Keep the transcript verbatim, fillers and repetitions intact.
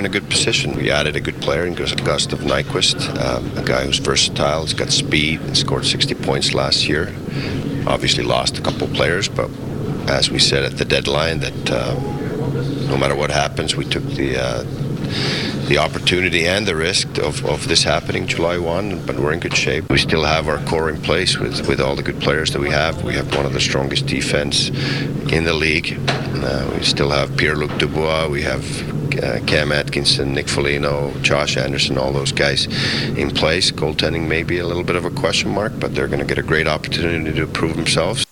in a good position. We added a good player in Gustav Nyquist, um, a guy who's versatile, he's got speed, and scored sixty points last year. Obviously lost a couple of players, but as we said at the deadline, that uh, no matter what happens, we took the uh, the opportunity and the risk of, of this happening July first, but we're in good shape. We still have our core in place with, with all the good players that we have. We have one of the strongest defense in the league. Uh, we still have Pierre-Luc Dubois, we have uh, Cam Atkinson, Nick Foligno, Josh Anderson, all those guys in place. Goaltending may be a little bit of a question mark, but they're going to get a great opportunity to prove themselves.